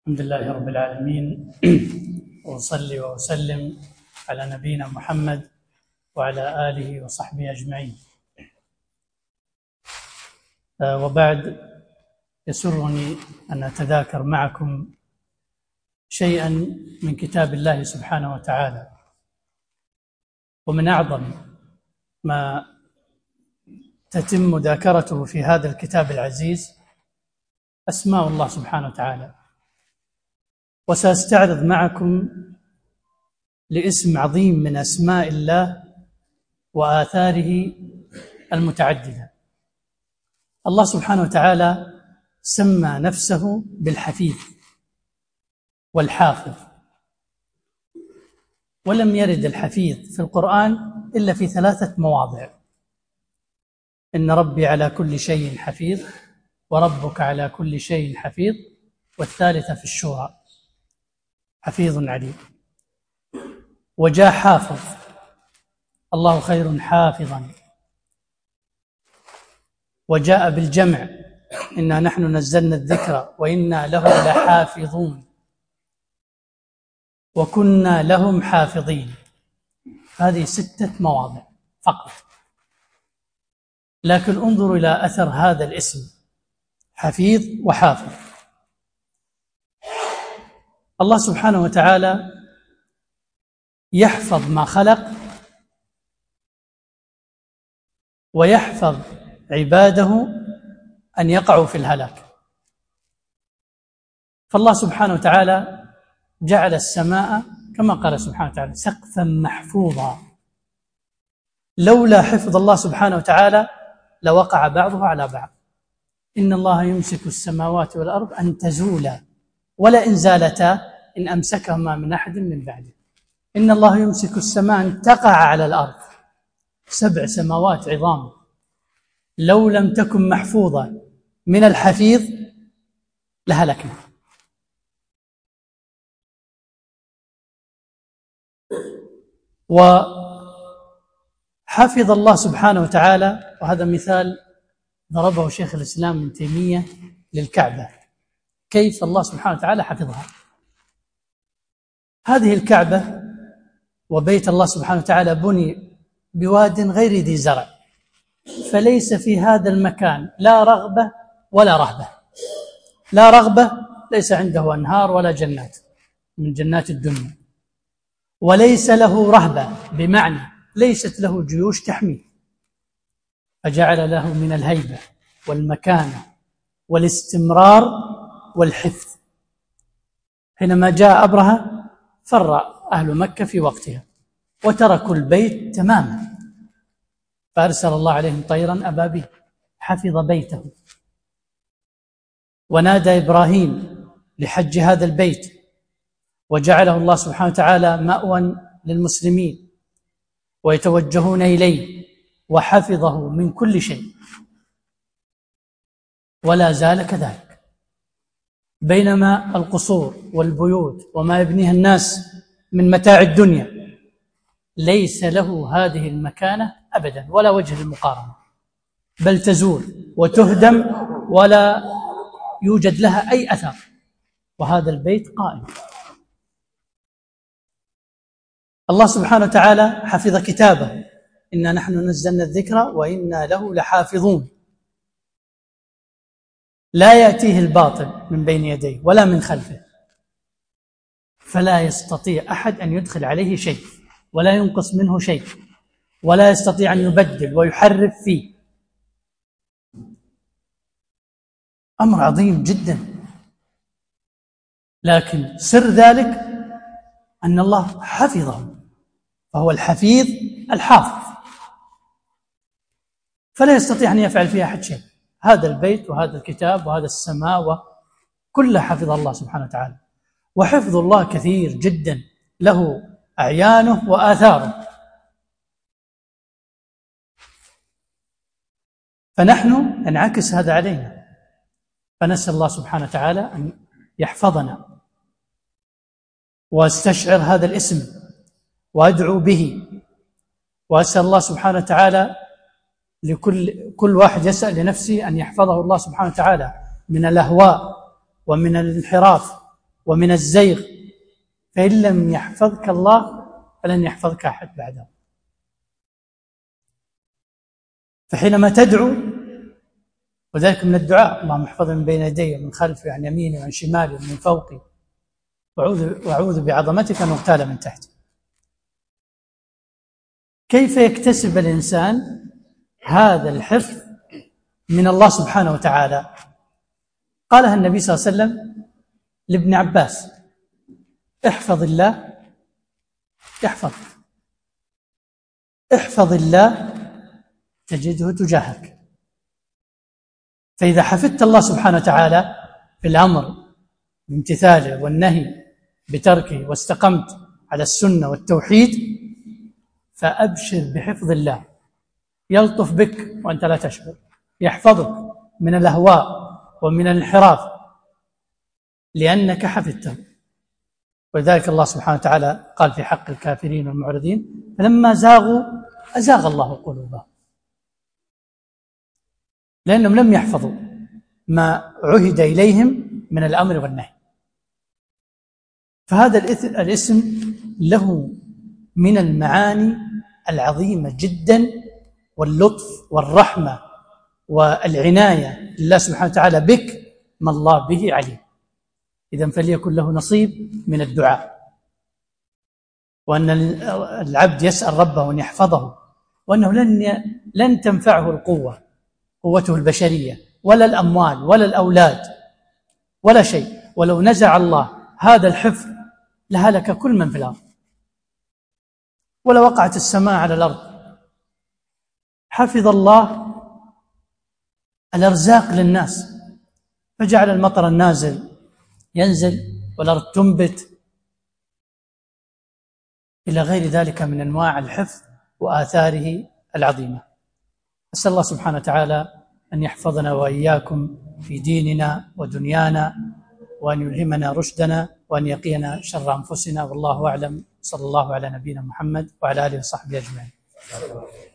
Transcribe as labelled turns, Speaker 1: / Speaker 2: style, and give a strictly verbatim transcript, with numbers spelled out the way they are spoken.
Speaker 1: الحمد لله رب العالمين. وأصلي وأسلم على نبينا محمد وعلى آله وصحبه أجمعين. وبعد، يسرني أن أتذاكر معكم شيئا من كتاب الله سبحانه وتعالى. ومن أعظم ما تتم مذاكرته في هذا الكتاب العزيز أسماء الله سبحانه وتعالى. وسأستعرض معكم لاسم عظيم من أسماء الله وآثاره المتعددة. الله سبحانه وتعالى سمى نفسه بالحفيظ والحافظ، ولم يرد الحفيظ في القرآن إلا في ثلاثة مواضع: إن ربي على كل شيء حفيظ، وربك على كل شيء حفيظ، والثالثة في الشورى حفيظ عليم. وجاء حافظ، الله خير حافظا. وجاء بالجمع: إنا نحن نزلنا الذكر وإنا له لحافظون، وكنا لهم حافظين. هذه ستة مواضع فقط، لكن انظروا إلى أثر هذا الاسم حفيظ وحافظ. الله سبحانه وتعالى يحفظ ما خلق ويحفظ عباده أن يقعوا في الهلاك. فالله سبحانه وتعالى جعل السماء كما قال سبحانه وتعالى سقفا محفوظا. لولا حفظ الله سبحانه وتعالى لوقع بعضها على بعض. إن الله يمسك السماوات والأرض أن تزولا ولئن زالتا إن أمسكهما من أحد من بعده. إن الله يمسك السماء أن تقع على الأرض. سبع سماوات عظام لو لم تكن محفوظة من الحفيظ لهلكنا. وحفظ الله سبحانه وتعالى، وهذا مثال ضربه شيخ الإسلام ابن تيمية للكعبة، كيف الله سبحانه وتعالى حفظها. هذه الكعبة وبيت الله سبحانه وتعالى بني بواد غير ذي زرع، فليس في هذا المكان لا رغبة ولا رهبة. لا رغبة، ليس عنده أنهار ولا جنات من جنات الدنيا، وليس له رهبة بمعنى ليست له جيوش تحميه، فجعل له من الهيبة والمكانة والاستمرار والحفظ. حينما جاء أبرهة فر أهل مكة في وقتها وتركوا البيت تماما، فأرسل الله عليهم طيرا أبابيل حفظ بيته. ونادى إبراهيم لحج هذا البيت وجعله الله سبحانه وتعالى مأوى للمسلمين ويتوجهون إليه، وحفظه من كل شيء، ولا زال كذلك. بينما القصور والبيوت وما يبنيها الناس من متاع الدنيا ليس له هذه المكانة أبدا ولا وجه للمقارنة، بل تزول وتهدم ولا يوجد لها أي أثر، وهذا البيت قائم. الله سبحانه وتعالى حفظ كتابه: إنا نحن نزلنا الذكر وإنا له لحافظون. لا يأتيه الباطل من بين يديه ولا من خلفه، فلا يستطيع أحد أن يدخل عليه شيء ولا ينقص منه شيء، ولا يستطيع أن يبدل ويحرف فيه. أمر عظيم جدا، لكن سر ذلك أن الله حفظه، فهو الحفيظ الحافظ، فلا يستطيع أن يفعل فيها أحد شيء. هذا البيت وهذا الكتاب وهذا السماء كلها حفظ الله سبحانه وتعالى. وحفظ الله كثير جدا، له أعيانه وآثاره. فنحن ننعكس هذا علينا، فنسأل الله سبحانه وتعالى أن يحفظنا. واستشعر هذا الاسم وأدعو به، وأسأل الله سبحانه وتعالى لكل كل واحد يسأل لنفسه أن يحفظه الله سبحانه وتعالى من الأهواء ومن الانحراف ومن الزيغ، فإن لم يحفظك الله فلن يحفظك أحد بعده. فحينما تدعو، وذلك من الدعاء: اللهم احفظني من بين يدي ومن خلفي وعن يميني وعن شمالي ومن فوقي، وأعوذ بعظمتك أن أغتال من تحتي. كيف يكتسب الإنسان هذا الحفظ من الله سبحانه وتعالى؟ قالها النبي صلى الله عليه وسلم لابن عباس: احفظ الله يحفظ، احفظ الله تجده تجاهك. فإذا حفظت الله سبحانه وتعالى في الأمر بامتثاله والنهي بتركه، واستقمت على السنة والتوحيد، فأبشر بحفظ الله. يلطف بك وأنت لا تشعر، يحفظك من الأهواء ومن الانحراف لأنك حفظته. ولذلك الله سبحانه وتعالى قال في حق الكافرين والمعرضين: فلما زاغوا أزاغ الله قلوبهم، لأنهم لم يحفظوا ما عهد إليهم من الأمر والنهي. فهذا الاسم له من المعاني العظيمة جدا، واللطف والرحمة والعناية لله سبحانه وتعالى بك ما الله به عليم. إذن فليكن له نصيب من الدعاء، وأن العبد يسأل ربه أن يحفظه، وأنه لن لن تنفعه القوة، قوته البشرية، ولا الأموال ولا الأولاد ولا شيء. ولو نزع الله هذا الحفظ لهلك كل من في الأرض، ولو وقعت السماء على الأرض. حفظ الله الأرزاق للناس، فجعل المطر النازل ينزل والأرض تنبت، إلى غير ذلك من أنواع الحفظ وآثاره العظيمة. أسأل الله سبحانه وتعالى أن يحفظنا وإياكم في ديننا ودنيانا، وأن يلهمنا رشدنا، وأن يقينا شر أنفسنا. والله أعلم. صلى الله على نبينا محمد وعلى آله وصحبه أجمعين.